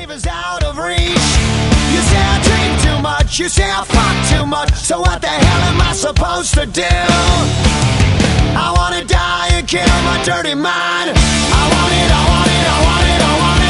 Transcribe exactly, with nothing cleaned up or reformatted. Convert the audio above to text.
grave is out of reach. You say I drink too much, you say I fuck too much. So what the hell am I supposed to do? I wanna die and kill my dirty mind. I want it, I want it, I want it, I want it.